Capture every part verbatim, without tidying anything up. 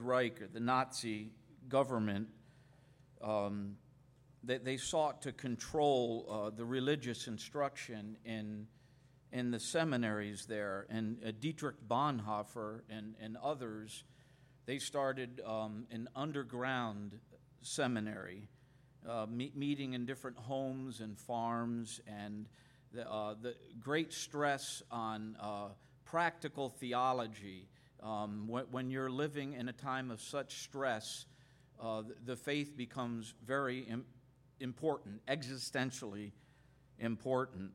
Reich, or the Nazi government, um, they, they sought to control uh, the religious instruction in in the seminaries there. And uh, Dietrich Bonhoeffer and, and others, they started um, an underground seminary, uh, me- meeting in different homes and farms, and the, uh, the great stress on uh, practical theology. Um, when, when you're living in a time of such stress, uh, the, the faith becomes very im- important, existentially important.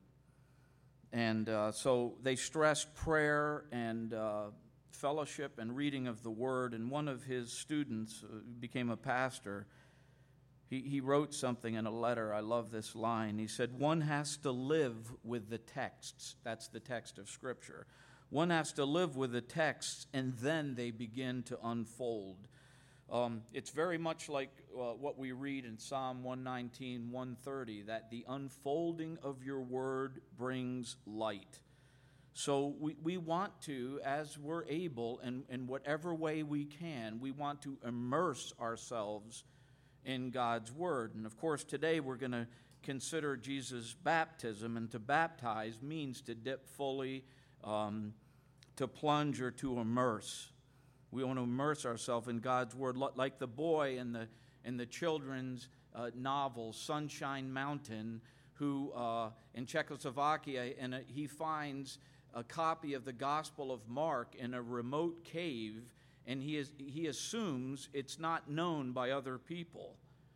And uh, so they stressed prayer and uh, fellowship and reading of the Word. And one of his students uh, became a pastor. He, he wrote something in a letter. I love this line. He said, "One has to live with the texts." That's the text of Scripture. One has to live with the texts, and then they begin to unfold. Um, it's very much like uh, what we read in Psalm one nineteen, one thirty, that the unfolding of your word brings light. So we, we want to, as we're able, and in whatever way we can, we want to immerse ourselves in God's word. And of course, today we're going to consider Jesus' baptism, and to baptize means to dip fully, um, to plunge, or to immerse. We want to immerse ourselves in God's word, like the boy in the in the children's uh, novel Sunshine Mountain, who uh, in Czechoslovakia, and uh, he finds a copy of the Gospel of Mark in a remote cave, and he is he assumes it's not known by other people,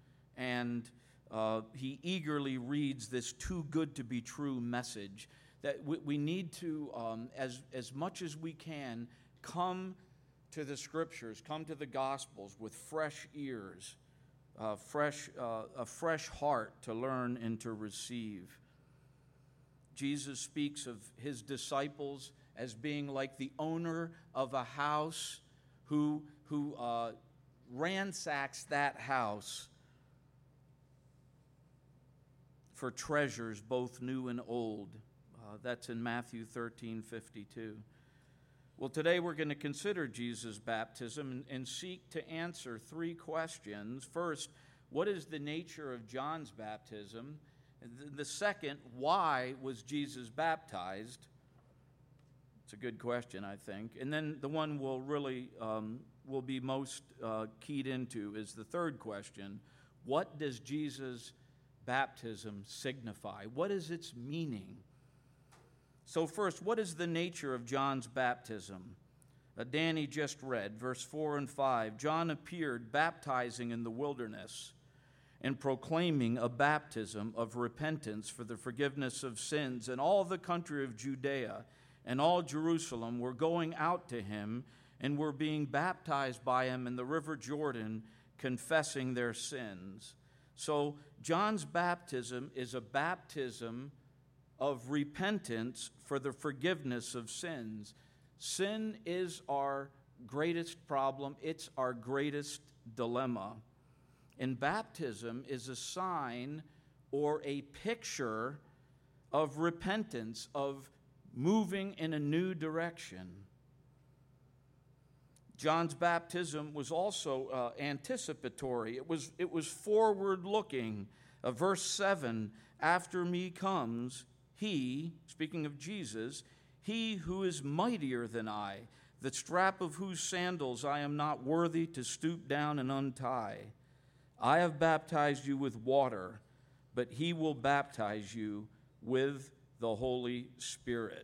and uh, he eagerly reads this too good to be true message that we, we need to, um, as as much as we can, come to the Scriptures, come to the Gospels with fresh ears, uh, fresh uh, a fresh heart to learn and to receive. Jesus speaks of his disciples as being like the owner of a house who, who uh, ransacks that house for treasures both new and old. Uh, that's in Matthew thirteen fifty-two. Well, today we're going to consider Jesus' baptism and, and seek to answer three questions. First, what is the nature of John's baptism? The, the second, why was Jesus baptized? It's a good question, I think. And then the one we'll really um, will be most uh, keyed into is the third question: what does Jesus' baptism signify? What is its meaning? So first, what is the nature of John's baptism? Uh, Danny just read, verse four and five. John appeared baptizing in the wilderness and proclaiming a baptism of repentance for the forgiveness of sins. And all the country of Judea and all Jerusalem were going out to him and were being baptized by him in the river Jordan, confessing their sins. So John's baptism is a baptism of repentance for the forgiveness of sins. Sin is our greatest problem. It's our greatest dilemma. And baptism is a sign or a picture of repentance, of moving in a new direction. John's baptism was also uh, anticipatory. It was, it was forward-looking. Uh, verse seven, after me comes he, speaking of Jesus, he who is mightier than I, the strap of whose sandals I am not worthy to stoop down and untie. I have baptized you with water, but he will baptize you with the Holy Spirit.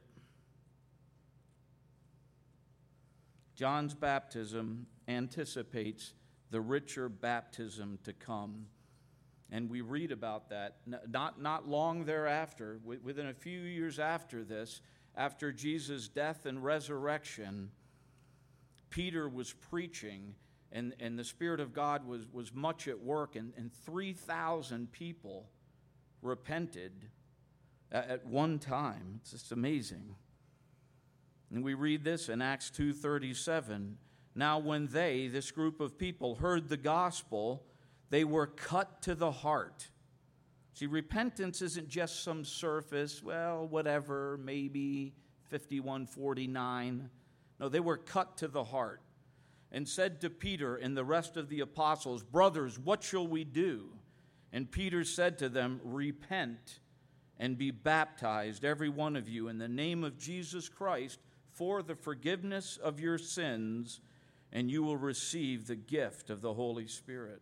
John's baptism anticipates the richer baptism to come. And we read about that not, not long thereafter, within a few years after this, after Jesus' death and resurrection, Peter was preaching, and, and the Spirit of God was, was much at work, and, and three thousand people repented at, at one time. It's just amazing. And we read this in Acts two thirty-seven. Now when they, this group of people, heard the gospel, they were cut to the heart. See, repentance isn't just some surface, well, whatever, maybe fifty-one forty-nine. No, they were cut to the heart. and said to Peter and the rest of the apostles, "Brothers, what shall we do?" And Peter said to them, "Repent and be baptized, every one of you, in the name of Jesus Christ for the forgiveness of your sins, and you will receive the gift of the Holy Spirit."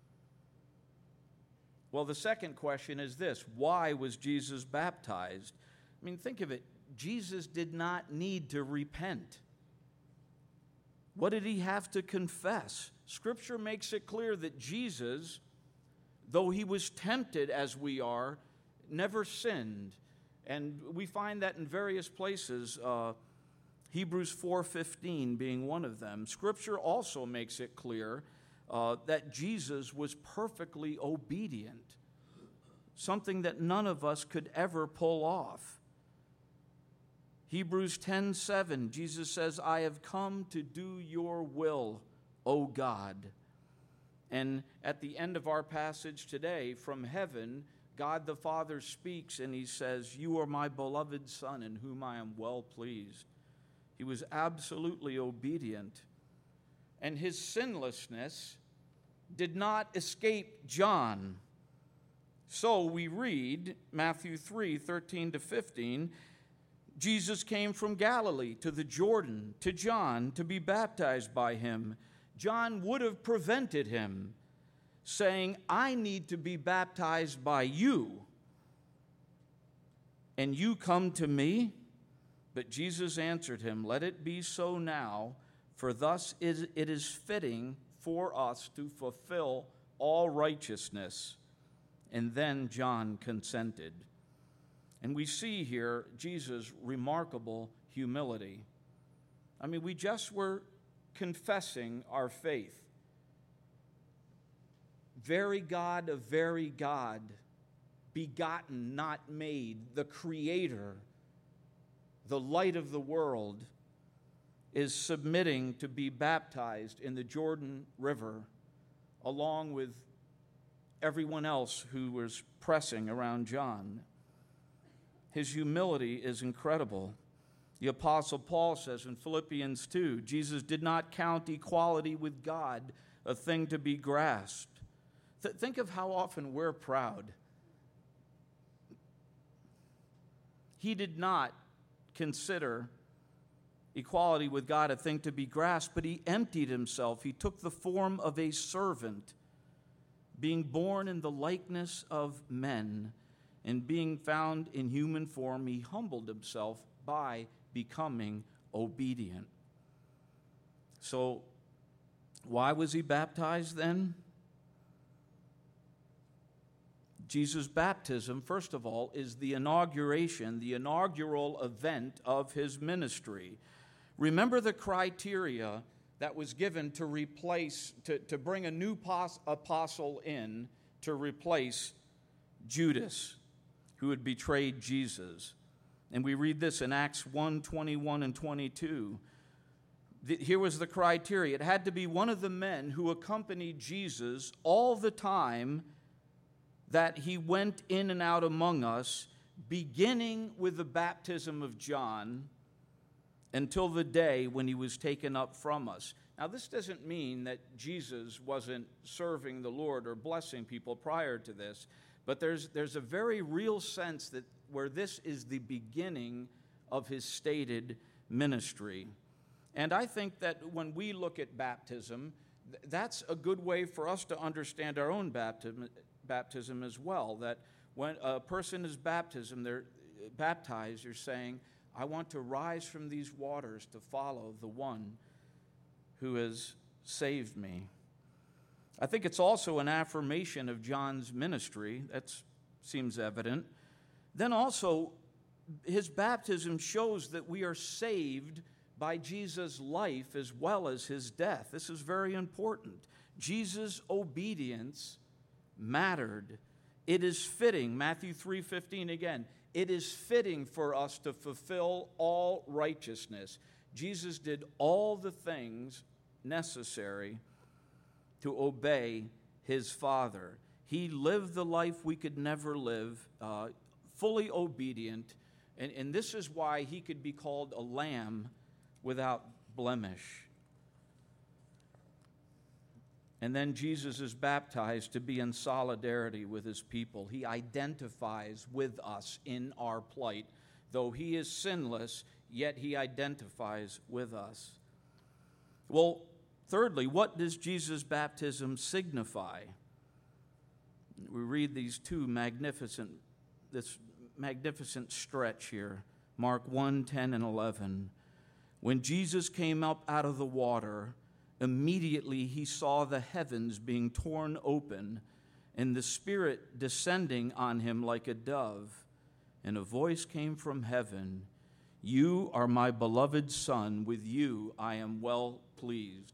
Well, the second question is this: why was Jesus baptized? I mean, think of it. Jesus did not need to repent. What did he have to confess? Scripture makes it clear that Jesus, though he was tempted as we are, never sinned. And we find that in various places, uh, Hebrews four fifteen being one of them. Scripture also makes it clear uh, that Jesus was perfectly obedient, something that none of us could ever pull off. Hebrews ten seven, Jesus says, "I have come to do your will, O God." And at the end of our passage today, from heaven, God the Father speaks and he says, "You are my beloved Son in whom I am well pleased." He was absolutely obedient. And his sinlessness did not escape John. So we read Matthew three thirteen to fifteen, Jesus came from Galilee to the Jordan to John to be baptized by him. John would have prevented him, saying, "I need to be baptized by you, and you come to me?" But Jesus answered him, "Let it be so now, for thus it is fitting for us to fulfill all righteousness." And then John consented. And we see here Jesus' remarkable humility. I mean, we just were confessing our faith. Very God of very God, begotten, not made, the Creator, the light of the world, is submitting to be baptized in the Jordan River along with everyone else who was pressing around John. His humility is incredible. The Apostle Paul says in Philippians two, Jesus did not count equality with God a thing to be grasped. Th- think of how often we're proud. He did not consider equality with God a thing to be grasped, but he emptied himself. He took the form of a servant, being born in the likeness of men. And being found in human form, he humbled himself by becoming obedient. So, why was he baptized then? Jesus' baptism, first of all, is the inauguration, the inaugural event of his ministry. Remember the criteria that was given to replace, to, to bring a new pos- apostle in to replace Judas, who had betrayed Jesus. And we read this in Acts one twenty-one and twenty-two. The, here was the criteria. It had to be one of the men who accompanied Jesus all the time that he went in and out among us, beginning with the baptism of John until the day when he was taken up from us. Now, this doesn't mean that Jesus wasn't serving the Lord or blessing people prior to this, but there's, there's a very real sense that where this is the beginning of his stated ministry. And I think that when we look at baptism, th- that's a good way for us to understand our own baptism, baptism as well. That when a person is baptism, they're baptized, you're saying, "I want to rise from these waters to follow the one who has saved me." I think it's also an affirmation of John's ministry. That seems evident. Then also, his baptism shows that we are saved by Jesus' life as well as his death. This is very important. Jesus' obedience mattered. It is fitting, Matthew three fifteen again, it is fitting for us to fulfill all righteousness. Jesus did all the things necessary to obey his Father. He lived the life we could never live, uh, fully obedient, and, and this is why he could be called a lamb without blemish. And then Jesus is baptized to be in solidarity with his people. He identifies with us in our plight. Though he is sinless, yet he identifies with us. Well, thirdly, what does Jesus' baptism signify? We read these two magnificent, this magnificent stretch here, Mark one, ten, and eleven. When Jesus came up out of the water, immediately he saw the heavens being torn open, and the Spirit descending on him like a dove. And a voice came from heaven, "You are my beloved Son, with you I am well pleased."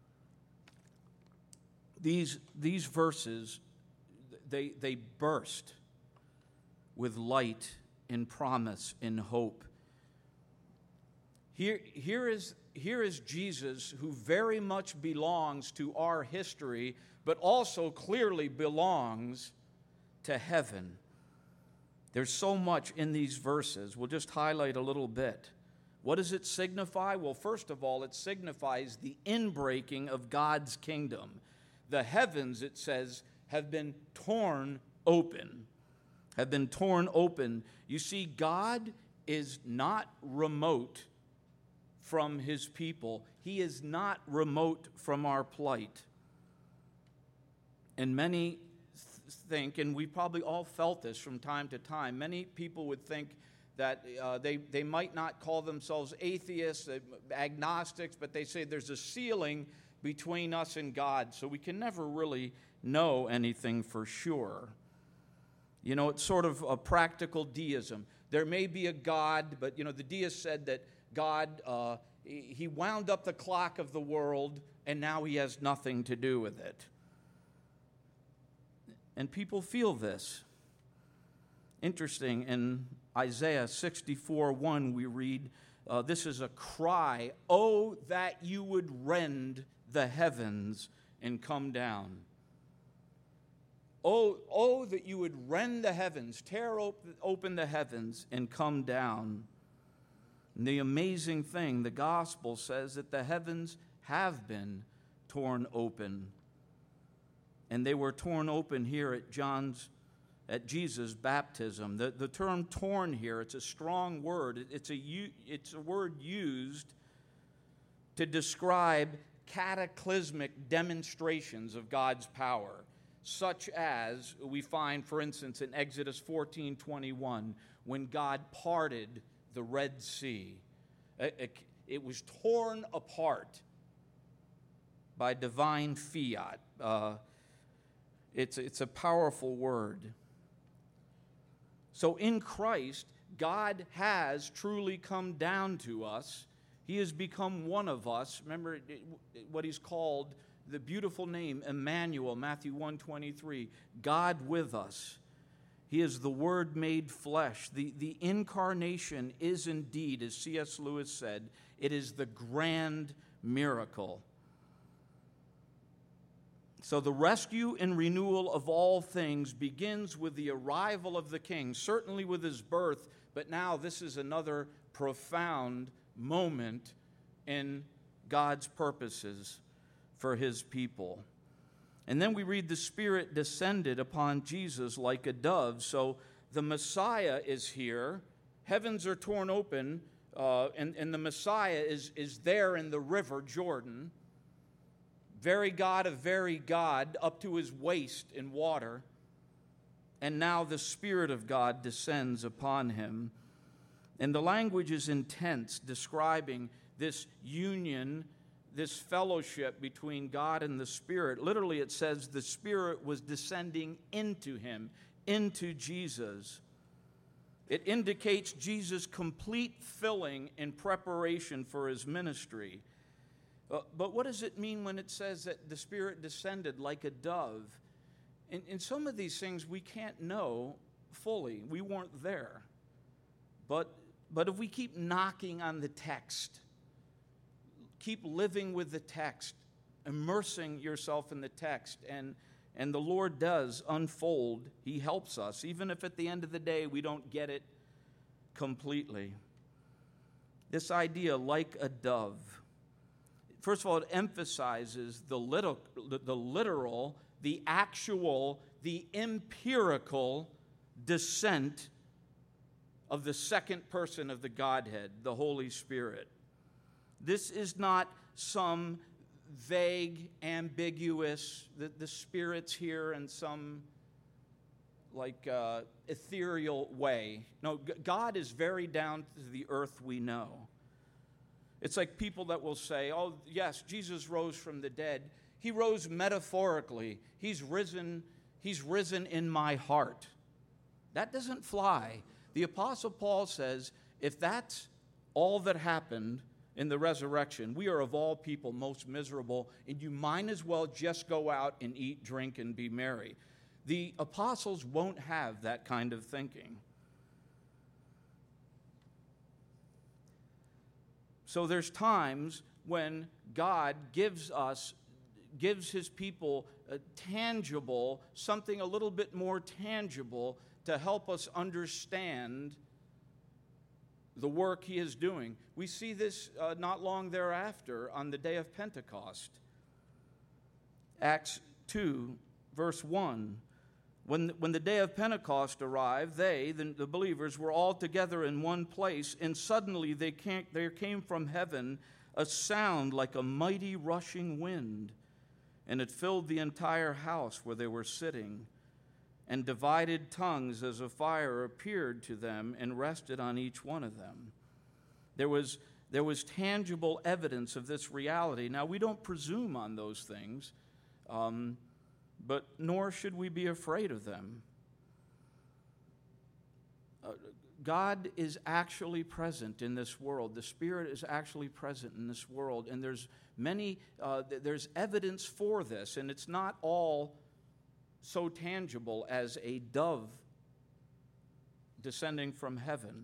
These, these verses, they, they burst with light and promise and hope. Here, here, is, here is Jesus, who very much belongs to our history, but also clearly belongs to heaven. There's so much in these verses. We'll just highlight a little bit. What does it signify? Well, first of all, it signifies the inbreaking of God's kingdom. The heavens, it says, have been torn open. Have been torn open. You see, God is not remote from his people. He is not remote from our plight. And many think, and we probably all felt this from time to time, many people would think that uh, they, they might not call themselves atheists, uh, agnostics, but they say there's a ceiling between us and God, so we can never really know anything for sure. You know, it's sort of a practical deism. There may be a God, but, you know, the deist said that God, uh, he wound up the clock of the world, and now he has nothing to do with it. And people feel this. Interesting, in Isaiah sixty-four one, we read, uh, this is a cry, "Oh, that you would rend the heavens and come down." Oh, oh, that you would rend the heavens, tear op- open the heavens and come down. And the amazing thing, the gospel says that the heavens have been torn open. And they were torn open here at John's, at Jesus' baptism. The, the term torn here, it's a strong word. It's a, it's a word used to describe cataclysmic demonstrations of God's power, such as we find, for instance, in Exodus fourteen twenty-one, when God parted the Red Sea. It, it was torn apart by divine fiat. Uh, It's, it's a powerful word. So in Christ, God has truly come down to us. He has become one of us. Remember what he's called, the beautiful name, Emmanuel, Matthew one twenty-three, God with us. He is the Word made flesh. The, the incarnation is indeed, as C S Lewis said, it is the grand miracle. So the rescue and renewal of all things begins with the arrival of the King, certainly with his birth, but now this is another profound moment in God's purposes for his people. And then we read the Spirit descended upon Jesus like a dove. So the Messiah is here. Heavens are torn open, uh, and, and the Messiah is, is there in the river Jordan. Very God of very God, up to his waist in water. And now the Spirit of God descends upon him. And the language is intense, describing this union, this fellowship between God and the Spirit. Literally, it says the Spirit was descending into him, into Jesus. It indicates Jesus' complete filling in preparation for his ministry. Uh, but what does it mean when it says that the Spirit descended like a dove? In, in some of these things we can't know fully. We weren't there. But, but if we keep knocking on the text, keep living with the text, immersing yourself in the text, and, and the Lord does unfold, he helps us, even if at the end of the day we don't get it completely. This idea, like a dove, first of all, it emphasizes the literal, the literal, the actual, the empirical descent of the second person of the Godhead, the Holy Spirit. This is not some vague, ambiguous, the, the Spirit's here in some like uh, ethereal way. No, G- God is very down to the earth we know. It's like people that will say, oh, yes, Jesus rose from the dead. He rose metaphorically. He's risen, he's risen in my heart. That doesn't fly. The Apostle Paul says, if that's all that happened in the resurrection, we are of all people most miserable, and you might as well just go out and eat, drink, and be merry. The apostles won't have that kind of thinking. So there's times when God gives us, gives his people a tangible, something a little bit more tangible to help us understand the work he is doing. We see this uh, not long thereafter on the day of Pentecost. Acts two, verse one. When, when the day of Pentecost arrived, they, the, the believers, were all together in one place, and suddenly they came, there came from heaven a sound like a mighty rushing wind, and it filled the entire house where they were sitting. And divided tongues as of fire appeared to them and rested on each one of them. There was, there was tangible evidence of this reality. Now, we don't presume on those things, um, but nor should we be afraid of them. Uh, God is actually present in this world. The Spirit is actually present in this world, and there's many, uh, there's evidence for this, and it's not all so tangible as a dove descending from heaven.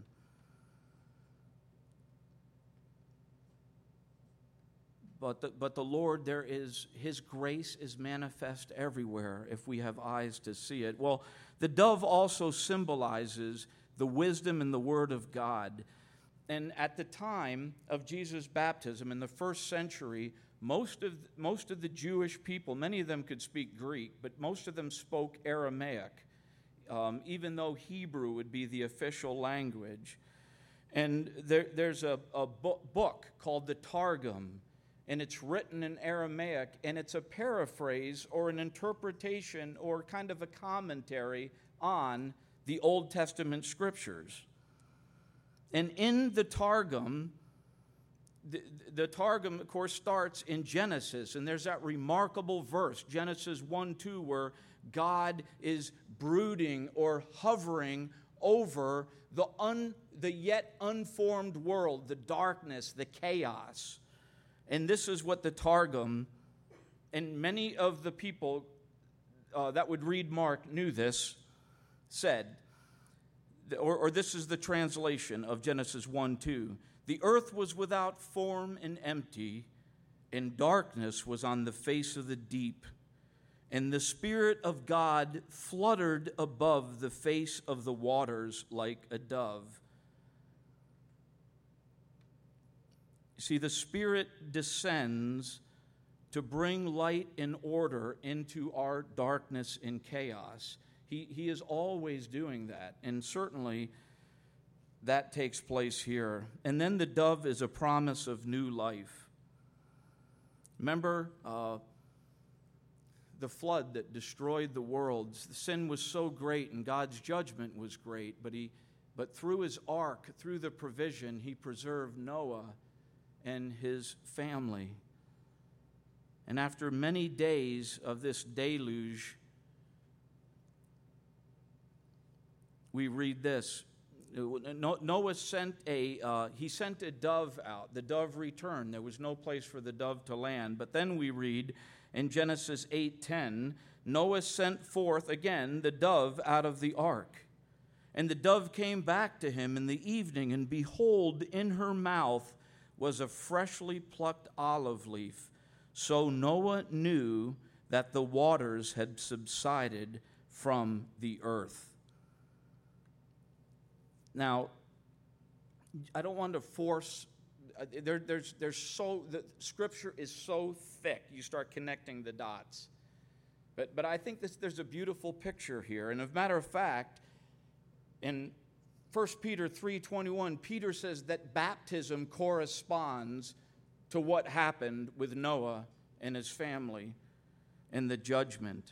But the, but the Lord, there is, his grace is manifest everywhere if we have eyes to see it. Well, the dove also symbolizes the wisdom and the word of God. And at the time of Jesus' baptism in the first century, Most of, most of the Jewish people, many of them could speak Greek, but most of them spoke Aramaic, um, even though Hebrew would be the official language. And there, there's a, a bu- book called the Targum, and it's written in Aramaic, and it's a paraphrase or an interpretation or kind of a commentary on the Old Testament scriptures. And in the Targum, The, the Targum, of course, starts in Genesis, and there's that remarkable verse, Genesis one two, where God is brooding or hovering over the, un, the yet unformed world, the darkness, the chaos. And this is what the Targum, and many of the people uh, that would read Mark knew this, said, or, or this is the translation of Genesis one two. The earth was without form and empty, and darkness was on the face of the deep. And the Spirit of God fluttered above the face of the waters like a dove. See, the Spirit descends to bring light and order into our darkness and chaos. He, he is always doing that, and certainly that takes place here. And then the dove is a promise of new life. Remember uh, the flood that destroyed the world. The sin was so great and God's judgment was great, but he, but through his ark, through the provision, he preserved Noah and his family. And after many days of this deluge, we read this. Noah sent a, uh, he sent a dove out. The dove returned. There was no place for the dove to land. But then we read in Genesis eight ten, Noah sent forth again the dove out of the ark. And the dove came back to him in the evening, and behold, in her mouth was a freshly plucked olive leaf. So Noah knew that the waters had subsided from the earth. Now, I don't want to force there, there's, there's so, the Scripture is so thick, you start connecting the dots. But, but I think this, there's a beautiful picture here. And as a matter of fact, in First Peter three twenty-one, Peter says that baptism corresponds to what happened with Noah and his family and the judgment.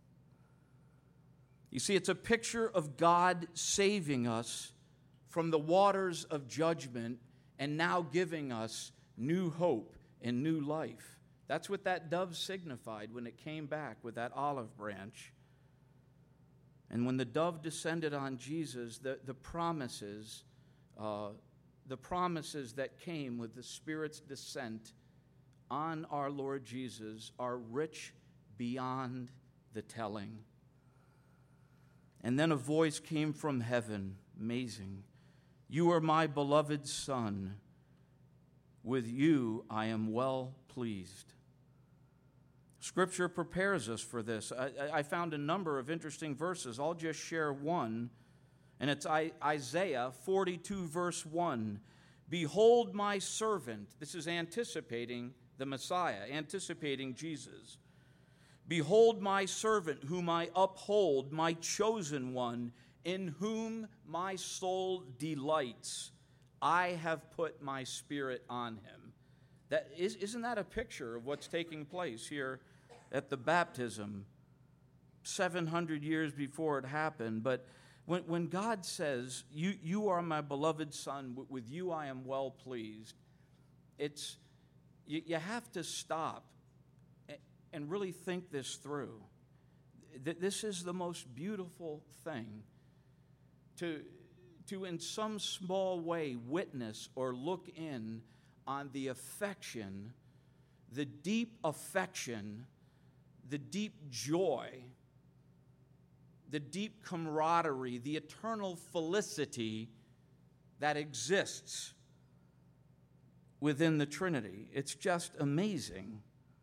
You see, it's a picture of God saving us from the waters of judgment and now giving us new hope and new life. That's what that dove signified when it came back with that olive branch. And when the dove descended on Jesus, the, the promises, uh, the promises that came with the Spirit's descent on our Lord Jesus are rich beyond the telling. And then a voice came from heaven, amazing. You are my beloved Son. With you I am well pleased. Scripture prepares us for this. I, I found a number of interesting verses. I'll just share one, and it's Isaiah forty-two, verse one. Behold my servant. This is anticipating the Messiah, anticipating Jesus. Behold my servant, whom I uphold, my chosen one, in whom my soul delights. I have put my Spirit on him. That is, isn't that a picture of what's taking place here at the baptism, seven hundred years before it happened? But when, when God says, you, you are my beloved Son, with you I am well pleased, it's, you, you have to stop and really think this through. This is the most beautiful thing, to, to in some small way witness or look in on the affection, the deep affection, the deep joy, the deep camaraderie, the eternal felicity that exists within the Trinity. It's just amazing.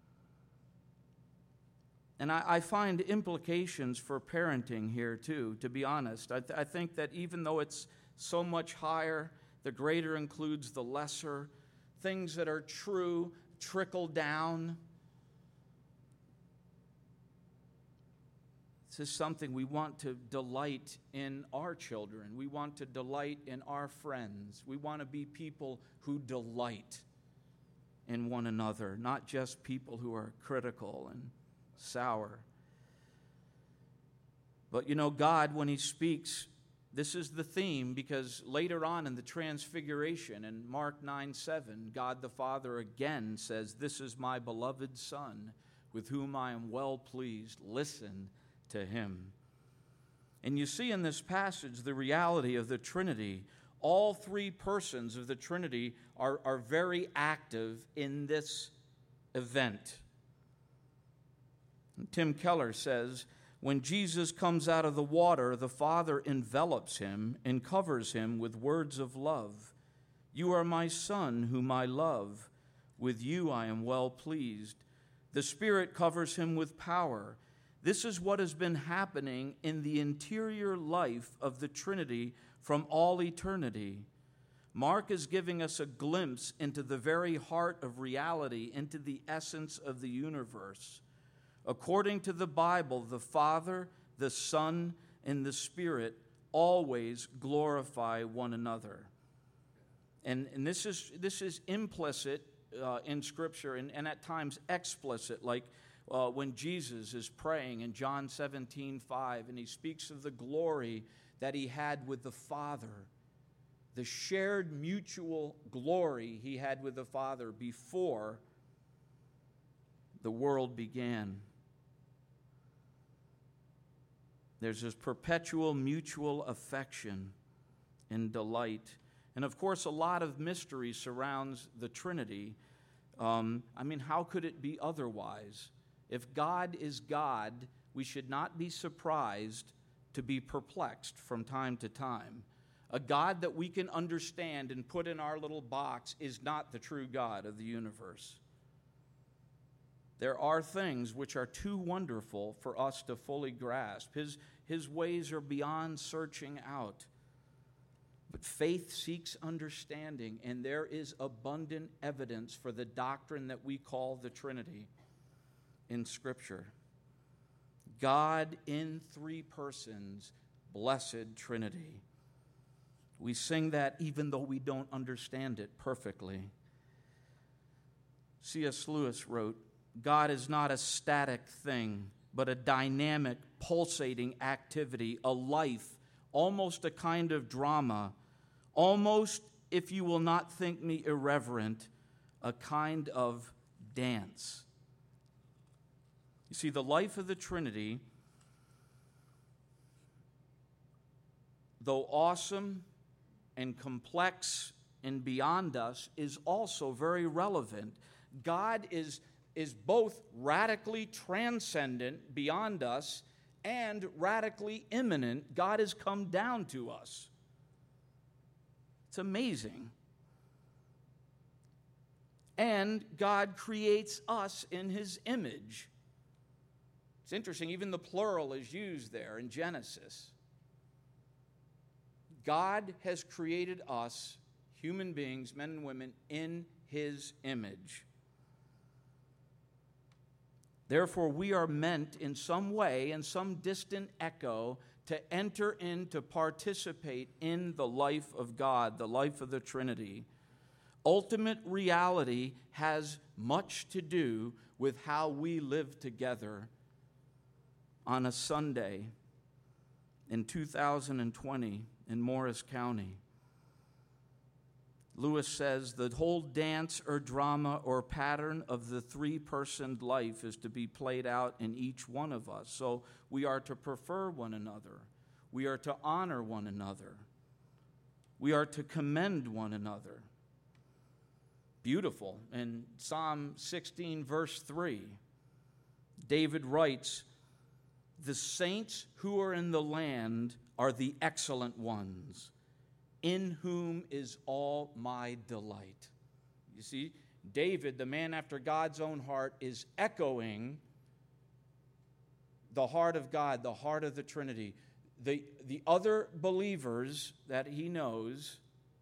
And I, I find implications for parenting here, too, to be honest. I, th- I think that even though it's so much higher, the greater includes the lesser. Things that are true trickle down. This is something we want to delight in our children. We want to delight in our friends. We want to be people who delight in one another, not just people who are critical and sour. But you know, God, when he speaks, this is the theme, because later on in the Transfiguration, in Mark nine seven, God the Father again says, this is my beloved Son, with whom I am well pleased. Listen to him. And you see in this passage the reality of the Trinity. All three persons of the Trinity are, are very active in this event. Tim Keller says, when Jesus comes out of the water, the Father envelops him and covers him with words of love. You are my Son, whom I love. With you I am well pleased. The Spirit covers him with power. This is what has been happening in the interior life of the Trinity from all eternity. Mark is giving us a glimpse into the very heart of reality, into the essence of the universe. According to the Bible, the Father, the Son, and the Spirit always glorify one another. And, and this is this is implicit uh, in Scripture, and, and at times explicit, like uh, when Jesus is praying in John seventeen five, and he speaks of the glory that he had with the Father, the shared mutual glory he had with the Father before the world began. There's this perpetual mutual affection and delight. And of course, a lot of mystery surrounds the Trinity. Um, I mean, how could it be otherwise? If God is God, we should not be surprised to be perplexed from time to time. A God that we can understand and put in our little box is not the true God of the universe. There are things which are too wonderful for us to fully grasp. His, his ways are beyond searching out. But faith seeks understanding, and there is abundant evidence for the doctrine that we call the Trinity in Scripture. God in three persons, blessed Trinity. We sing that even though we don't understand it perfectly. C S Lewis wrote, God is not a static thing, but a dynamic, pulsating activity, a life, almost a kind of drama, almost, if you will not think me irreverent, a kind of dance. You see, the life of the Trinity, though awesome and complex and beyond us, is also very relevant. God is, is both radically transcendent beyond us and radically immanent. God has come down to us. It's amazing. And God creates us in His image. It's interesting, even the plural is used there in Genesis. God has created us, human beings, men and women, in His image. Therefore, we are meant in some way, in some distant echo, to enter in, to participate in the life of God, the life of the Trinity. Ultimate reality has much to do with how we live together on a Sunday in two thousand twenty in Morris County. Lewis says the whole dance or drama or pattern of the three-personed life is to be played out in each one of us. So we are to prefer one another. We are to honor one another. We are to commend one another. Beautiful. In Psalm sixteen, verse three, David writes, the saints who are in the land are the excellent ones, in whom is all my delight. You see, David, the man after God's own heart, is echoing the heart of God, the heart of the Trinity. The, the other believers that he knows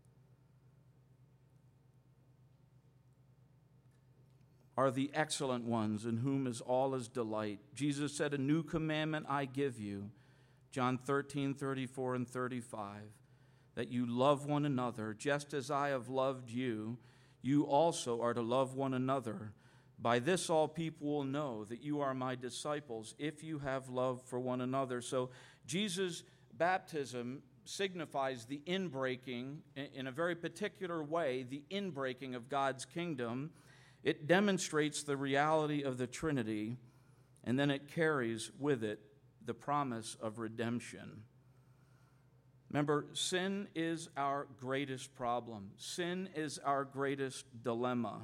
are the excellent ones, in whom is all his delight. Jesus said, a new commandment I give you, John thirteen, thirty-four and thirty-five, that you love one another, just as I have loved you, you also are to love one another. By this all people will know that you are my disciples, if you have love for one another. So Jesus' baptism signifies the inbreaking, in a very particular way, the inbreaking of God's kingdom. It demonstrates the reality of the Trinity, and then it carries with it the promise of redemption. Remember, sin is our greatest problem. Sin is our greatest dilemma.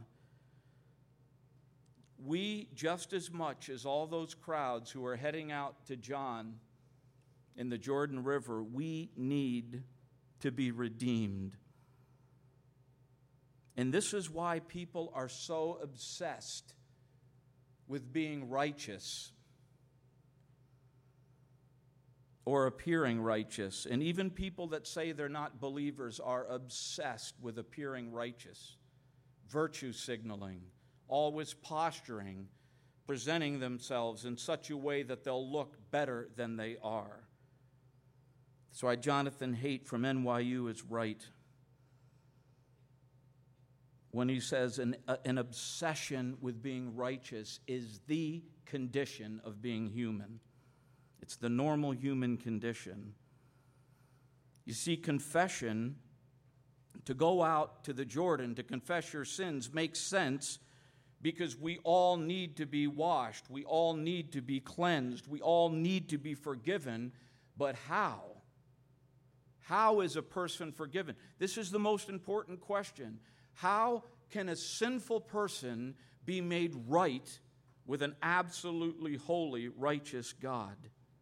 We, just as much as all those crowds who are heading out to John in the Jordan River, we need to be redeemed. And this is why people are so obsessed with being righteous or appearing righteous. And even people that say they're not believers are obsessed with appearing righteous, virtue signaling, always posturing, presenting themselves in such a way that they'll look better than they are. That's why Jonathan Haidt from N Y U is right when he says an, an obsession with being righteous is the condition of being human. It's the normal human condition. You see, confession, to go out to the Jordan to confess your sins, makes sense because we all need to be washed. We all need to be cleansed. We all need to be forgiven. But how? How is a person forgiven? This is the most important question. How can a sinful person be made right with an absolutely holy, righteous God?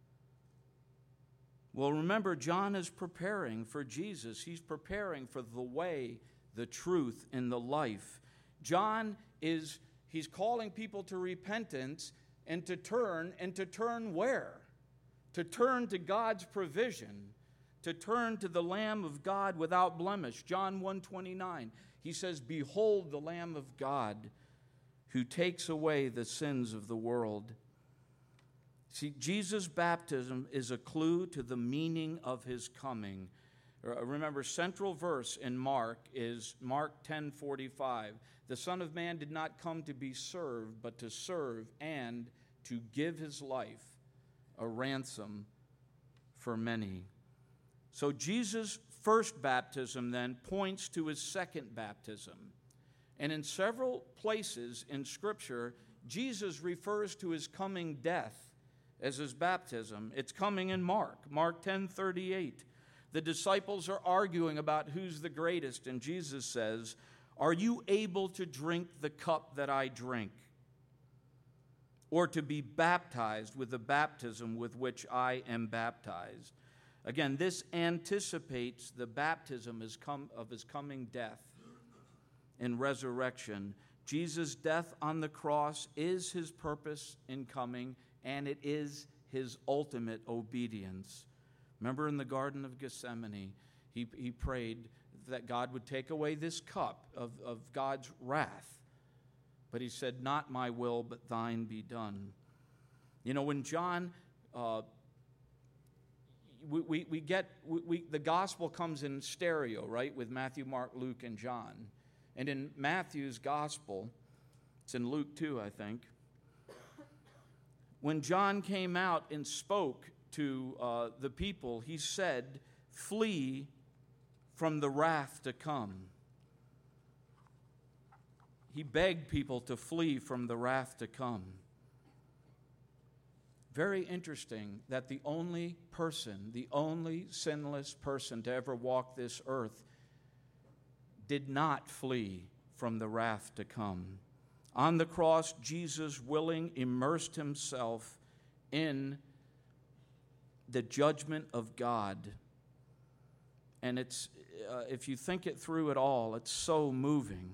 Well, remember, John is preparing for Jesus. He's preparing for the way, the truth, and the life. John is, he's calling people to repentance and to turn, and to turn where? To turn to God's provision, to turn to the Lamb of God without blemish. John one twenty-nine, he says, "Behold the Lamb of God who takes away the sins of the world." See, Jesus' baptism is a clue to the meaning of his coming. Remember, central verse in Mark is Mark ten forty-five. The Son of Man did not come to be served, but to serve and to give his life a ransom for many. So Jesus' first baptism then points to his second baptism. And in several places in Scripture, Jesus refers to his coming death as his baptism. It's coming in Mark, Mark ten thirty-eight. The disciples are arguing about who's the greatest, and Jesus says, "Are you able to drink the cup that I drink, or to be baptized with the baptism with which I am baptized?" Again, this anticipates the baptism of his coming death and resurrection. Jesus' death on the cross is his purpose in coming, and it is his ultimate obedience. Remember in the Garden of Gethsemane, he, he prayed that God would take away this cup of, of God's wrath. But he said, "Not my will, but thine be done." You know, when John, uh, we, we, we get, we, we, the gospel comes in stereo, right, with Matthew, Mark, Luke, and John. And in Matthew's gospel, it's in Luke too, I think, when John came out and spoke to uh, the people, he said, "Flee from the wrath to come." He begged people to flee from the wrath to come. Very interesting that the only person, the only sinless person to ever walk this earth did not flee from the wrath to come. On the cross, Jesus, willing, immersed himself in the judgment of God. And it's, uh, if you think it through at all, it's so moving.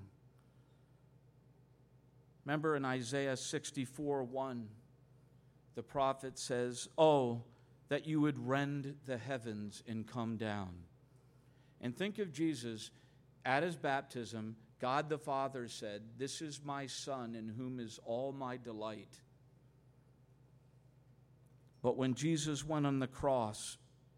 Remember in Isaiah sixty-four one, the prophet says, "Oh, that you would rend the heavens and come down." And think of Jesus at his baptism. God the Father said, "This is my Son in whom is all my delight." But when Jesus went on the cross,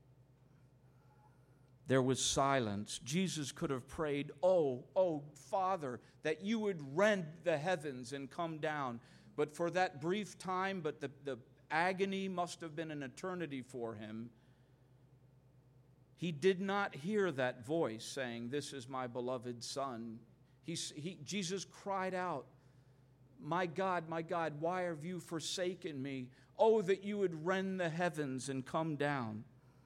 there was silence. Jesus could have prayed, "Oh, oh, Father, that you would rend the heavens and come down." But for that brief time, but the, the agony must have been an eternity for him, he did not hear that voice saying, "This is my beloved Son." He, he, Jesus cried out, "My God, my God, why have you forsaken me? Oh, that you would rend the heavens and come down."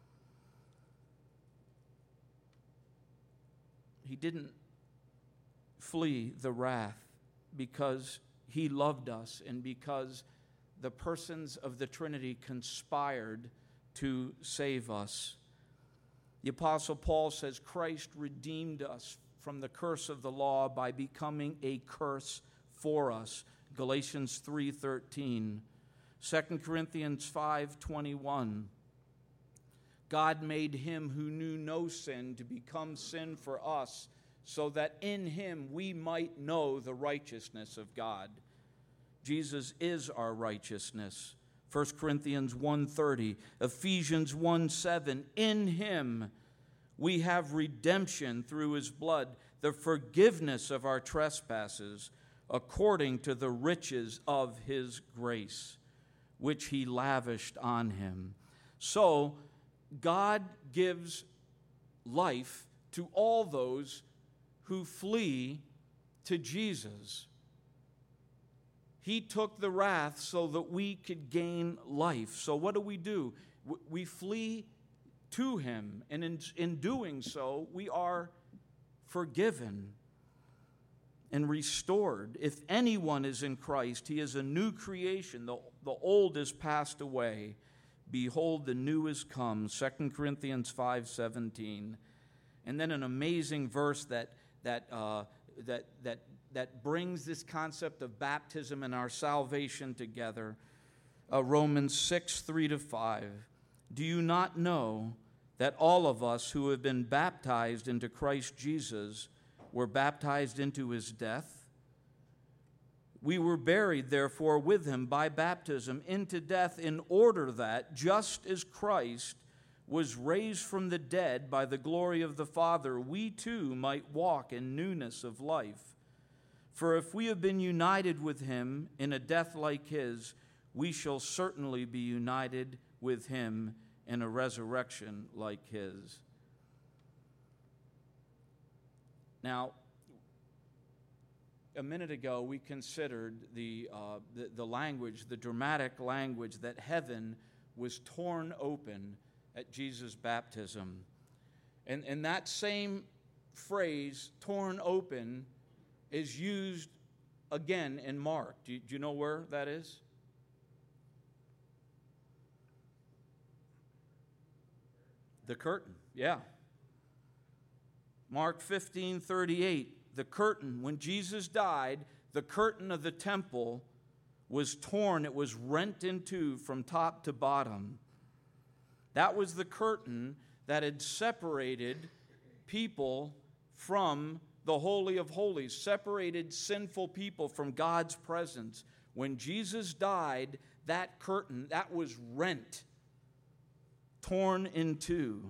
He didn't flee the wrath because he loved us and because the persons of the Trinity conspired to save us. The Apostle Paul says Christ redeemed us from the curse of the law by becoming a curse for us. Galatians three thirteen. Second Corinthians five twenty-one. God made him who knew no sin to become sin for us, so that in him we might know the righteousness of God. Jesus is our righteousness. First Corinthians one thirty, Ephesians one seven. In him we have redemption through his blood, the forgiveness of our trespasses, according to the riches of his grace, which he lavished on him. So, God gives life to all those who flee to Jesus. He took the wrath so that we could gain life. So what do we do? We flee to him, and in, in doing so, we are forgiven and restored. If anyone is in Christ, he is a new creation. The, the old is passed away. Behold, the new is come. Second Corinthians five seventeen. And then an amazing verse that that uh, that that that brings this concept of baptism and our salvation together. Uh, Romans six three to five. Do you not know that all of us who have been baptized into Christ Jesus were baptized into his death. We were buried, therefore, with him by baptism into death, in order that, just as Christ was raised from the dead by the glory of the Father, we too might walk in newness of life. For if we have been united with him in a death like his, we shall certainly be united with him in a resurrection like his. Now, a minute ago we considered the, uh, the, the language, the dramatic language that heaven was torn open at Jesus' baptism. And, and that same phrase, torn open, is used again in Mark. Do you, do you know where that is? The curtain, yeah. Mark fifteen thirty-eight, the curtain, when Jesus died, the curtain of the temple was torn. It was rent in two from top to bottom. That was the curtain that had separated people from the Holy of Holies, separated sinful people from God's presence. When Jesus died, that curtain, that was rent, torn in two.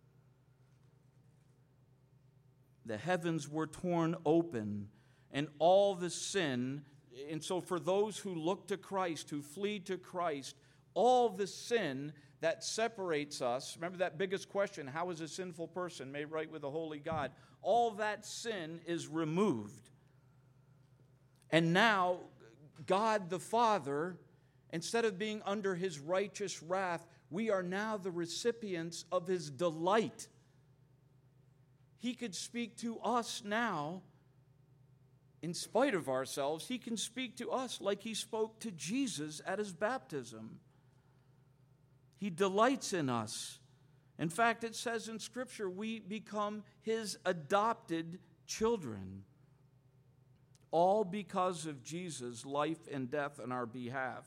The heavens were torn open, and all the sin, and so for those who look to Christ, who flee to Christ, all the sin that separates us, remember that biggest question, how is a sinful person made right with a holy God? All that sin is removed. And now, God the Father, instead of being under his righteous wrath, we are now the recipients of his delight. He could speak to us now, in spite of ourselves. He can speak to us like he spoke to Jesus at his baptism. He delights in us. In fact, it says in Scripture, we become his adopted children. All because of Jesus' life and death on our behalf.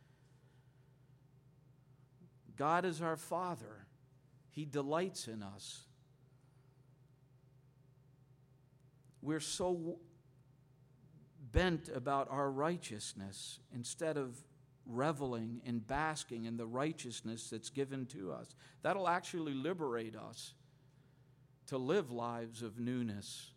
God is our Father. He delights in us. We're so bent about our righteousness instead of reveling and basking in the righteousness that's given to us. That'll actually liberate us to live lives of newness.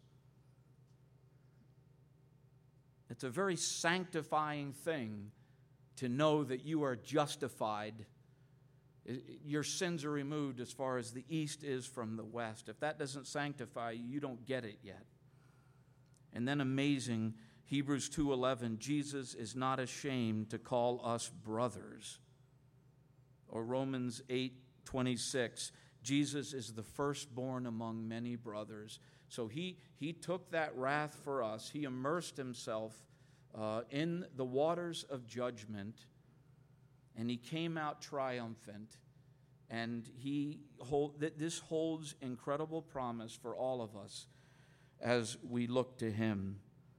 It's a very sanctifying thing to know that you are justified. Your sins are removed as far as the east is from the west. If that doesn't sanctify you, you don't get it yet. And then amazing, Hebrews two eleven, Jesus is not ashamed to call us brothers. Or Romans eight twenty-six, Jesus is the firstborn among many brothers. So he, he took that wrath for us. He immersed himself uh, in the waters of judgment, and he came out triumphant. And he hold, this holds incredible promise for all of us as we look to him.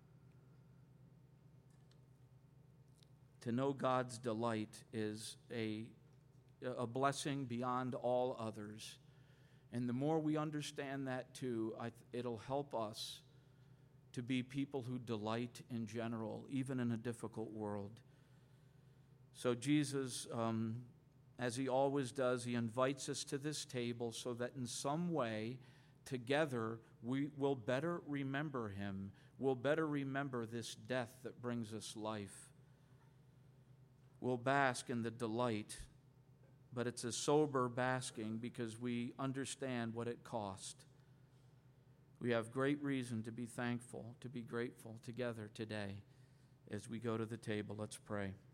To know God's delight is a, a blessing beyond all others. And the more we understand that too, I, it'll help us to be people who delight in general, even in a difficult world. So Jesus, um, as he always does, he invites us to this table so that in some way, together, we will better remember him. We'll better remember this death that brings us life. We'll bask in the delight, but it's a sober basking because we understand what it cost. We have great reason to be thankful, to be grateful together today as we go to the table. Let's pray.